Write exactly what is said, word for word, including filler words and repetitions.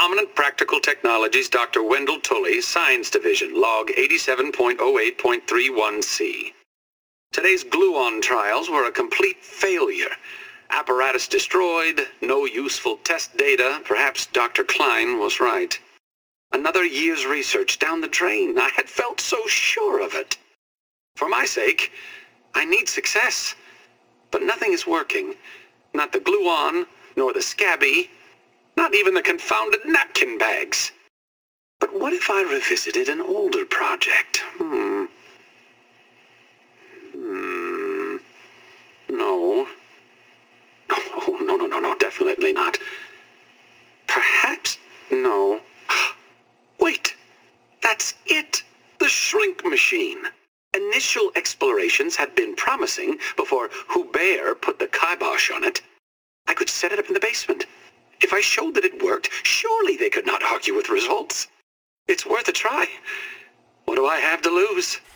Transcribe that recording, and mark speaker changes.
Speaker 1: Prominent Practical Technologies, Doctor Wendell Tully, Science Division, log eighty-seven point oh eight point three one C. Today's gluon trials were a complete failure. Apparatus destroyed, no useful test data. Perhaps Doctor Klein was right. Another year's research down the drain. I had felt so sure of it. For my sake, I need success. But nothing is working. Not the gluon, nor the scabby, not even the confounded napkin bags. But what if I revisited an older project? Hmm. Hmm. No. Oh, no, no, no, no, definitely not. Perhaps, no. Wait, that's it. The shrink machine. Initial explorations had been promising before Hubert put the kibosh on it. I could set it up in the basement. If I showed that it worked, surely they could not argue with results. It's worth a try. What do I have to lose?